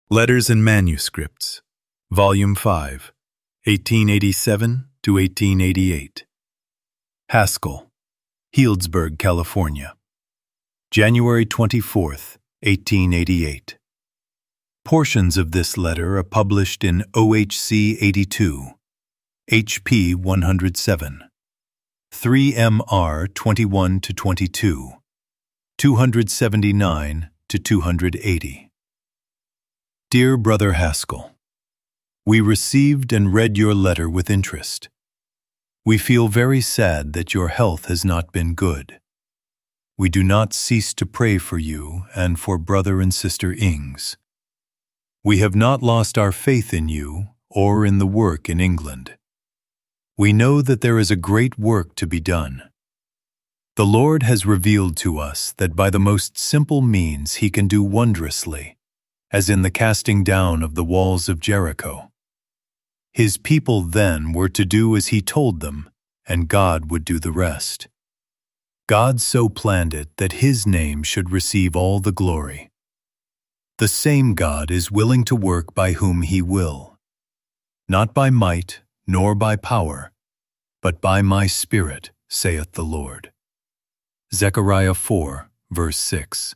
Letters and Manuscripts, Volume 5, 1887 to 1888. Haskell, Healdsburg, California, January 24th, 1888. Portions of this letter are published in OHC 82, HP 107, 3MR 21 to 22, 279 to 280. Dear Brother Haskell, we received and read your letter with interest. We feel very sad that your health has not been good. We do not cease to pray for you and for Brother and Sister Ings. We have not lost our faith in you or in the work in England. We know that there is a great work to be done. The Lord has revealed to us that by the most simple means He can do wondrously, as in the casting down of the walls of Jericho. His people then were to do as He told them, and God would do the rest. God so planned it that His name should receive all the glory. The same God is willing to work by whom He will, not by might nor by power, but by my Spirit, saith the Lord. Zechariah 4, verse 6.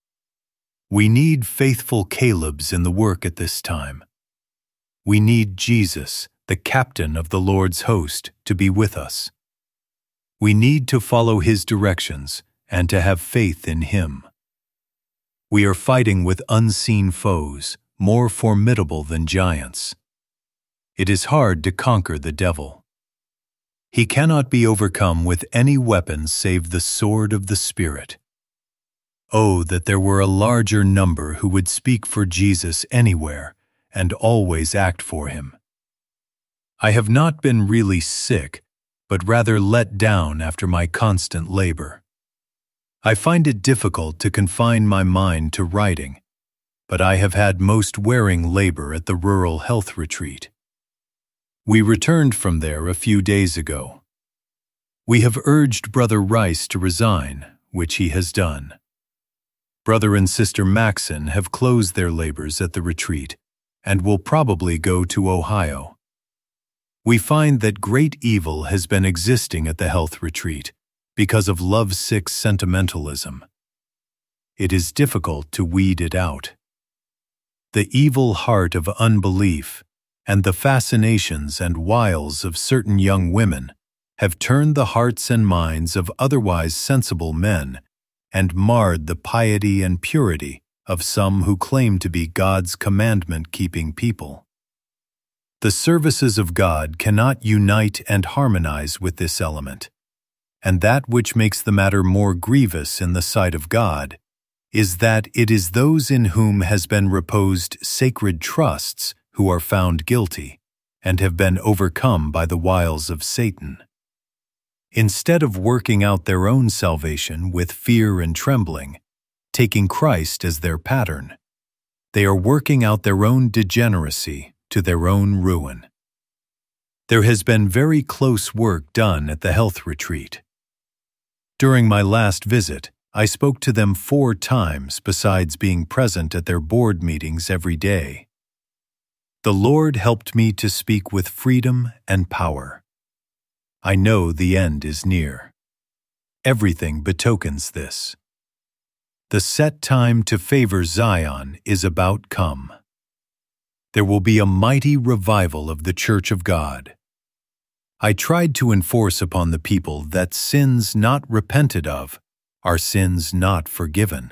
We need faithful Calebs in the work at this time. We need Jesus, the captain of the Lord's host, to be with us. We need to follow His directions and to have faith in Him. We are fighting with unseen foes, more formidable than giants. It is hard to conquer the devil. He cannot be overcome with any weapon save the sword of the Spirit. Oh, that there were a larger number who would speak for Jesus anywhere and always act for Him. I have not been really sick, but rather let down after my constant labor. I find it difficult to confine my mind to writing, but I have had most wearing labor at the rural health retreat. We returned from there a few days ago. We have urged Brother Rice to resign, which he has done. Brother and Sister Maxon have closed their labors at the retreat and will probably go to Ohio. We find that great evil has been existing at the health retreat because of lovesick sentimentalism. It is difficult to weed it out. The evil heart of unbelief and the fascinations and wiles of certain young women have turned the hearts and minds of otherwise sensible men and marred the piety and purity of some who claim to be God's commandment-keeping people. The services of God cannot unite and harmonize with this element, and that which makes the matter more grievous in the sight of God is that it is those in whom has been reposed sacred trusts who are found guilty and have been overcome by the wiles of Satan. Instead of working out their own salvation with fear and trembling, taking Christ as their pattern, they are working out their own degeneracy to their own ruin. There has been very close work done at the health retreat. During my last visit, I spoke to them 4 times besides being present at their board meetings every day. The Lord helped me to speak with freedom and power. I know the end is near. Everything betokens this. The set time to favor Zion is about come. There will be a mighty revival of the Church of God. I tried to enforce upon the people that sins not repented of are sins not forgiven.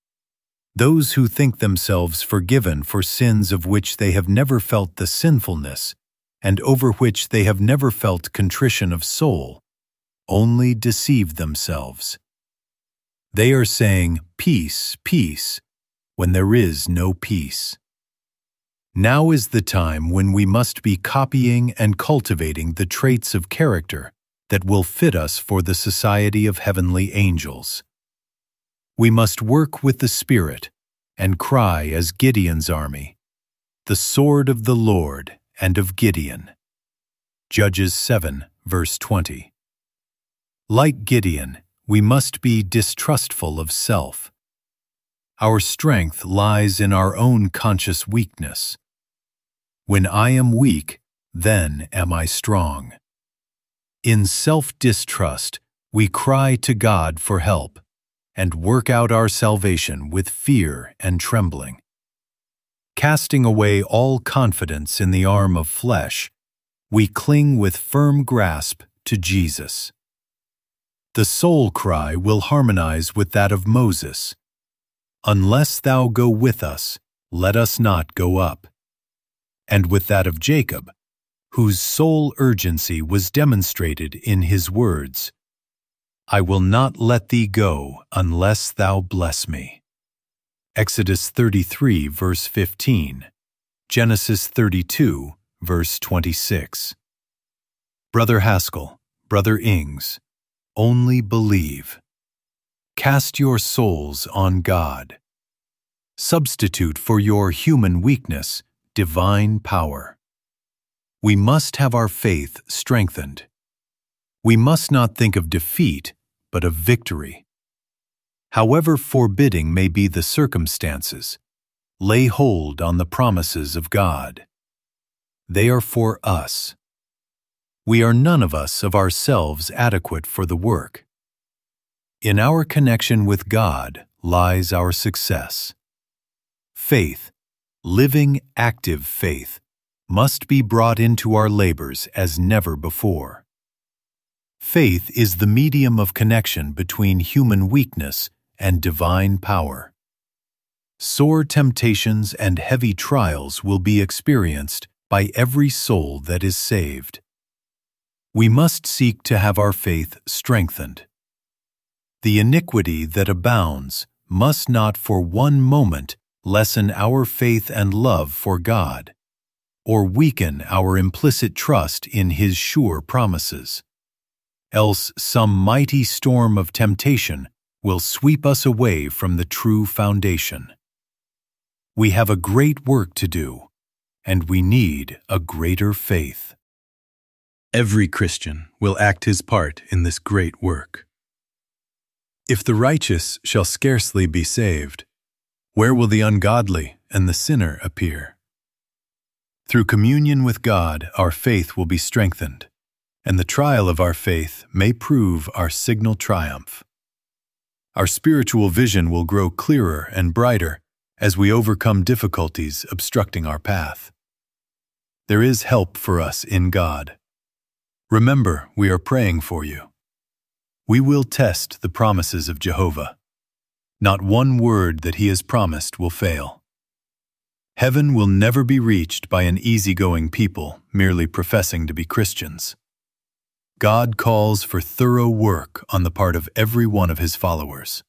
Those who think themselves forgiven for sins of which they have never felt the sinfulness and over which they have never felt contrition of soul, only deceive themselves. They are saying, "Peace, peace," when there is no peace. Now is the time when we must be copying and cultivating the traits of character that will fit us for the society of heavenly angels. We must work with the Spirit and cry as Gideon's army, "The sword of the Lord and of Gideon." Judges 7, verse 20. Like Gideon, we must be distrustful of self. our strength lies in our own conscious weakness. When I am weak, then am I strong. In self-distrust, we cry to God for help and work out our salvation with fear and trembling. Casting away all confidence in the arm of flesh, we cling with firm grasp to Jesus. The soul cry will harmonize with that of Moses. Unless thou go with us, let us not go up. And with that of Jacob, whose soul urgency was demonstrated in his words, I will not let thee go unless thou bless me. Exodus 33, verse 15, Genesis 32, verse 26. Brother Haskell, Brother Ings, only believe. Cast your souls on God. Substitute for your human weakness divine power. We must have our faith strengthened. We must not think of defeat, but of victory. However forbidding may be the circumstances, lay hold on the promises of God. They are for us. We are none of us of ourselves adequate for the work. In our connection with God lies our success. Faith, living, active faith, must be brought into our labors as never before. Faith is the medium of connection between human weakness and divine power. Sore temptations and heavy trials will be experienced by every soul that is saved. We must seek to have our faith strengthened. The iniquity that abounds must not for one moment lessen our faith and love for God, or weaken our implicit trust in His sure promises. Else some mighty storm of temptation will sweep us away from the true foundation. We have a great work to do, and we need a greater faith. Every Christian will act his part in this great work. If the righteous shall scarcely be saved, where will the ungodly and the sinner appear? Through communion with God, our faith will be strengthened, and the trial of our faith may prove our signal triumph. Our spiritual vision will grow clearer and brighter as we overcome difficulties obstructing our path. There is help for us in God. Remember, we are praying for you. We will test the promises of Jehovah. Not one word that He has promised will fail. Heaven will never be reached by an easygoing people merely professing to be Christians. God calls for thorough work on the part of every one of His followers.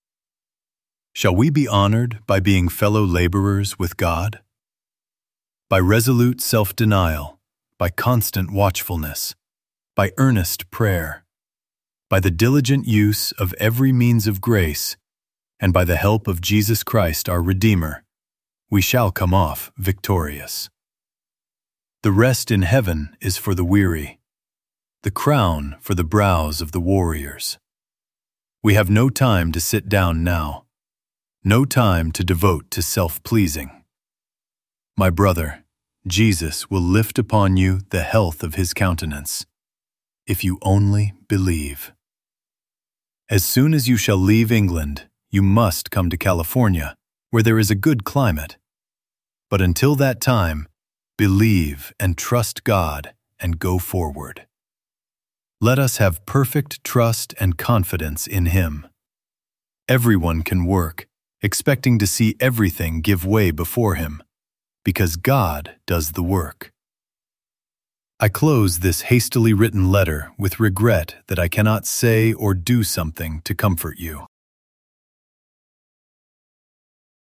Shall we be honored by being fellow laborers with God? By resolute self-denial, by constant watchfulness, by earnest prayer, by the diligent use of every means of grace, and by the help of Jesus Christ our Redeemer, we shall come off victorious. The rest in heaven is for the weary, the crown for the brows of the warriors. We have no time to sit down now, no time to devote to self-pleasing. My brother, Jesus will lift upon you the health of His countenance, if you only believe. As soon as you shall leave England, you must come to California, where there is a good climate. But until that time, believe and trust God and go forward. Let us have perfect trust and confidence in Him. Everyone can work, expecting to see everything give way before him, because God does the work. I close this hastily written letter with regret that I cannot say or do something to comfort you.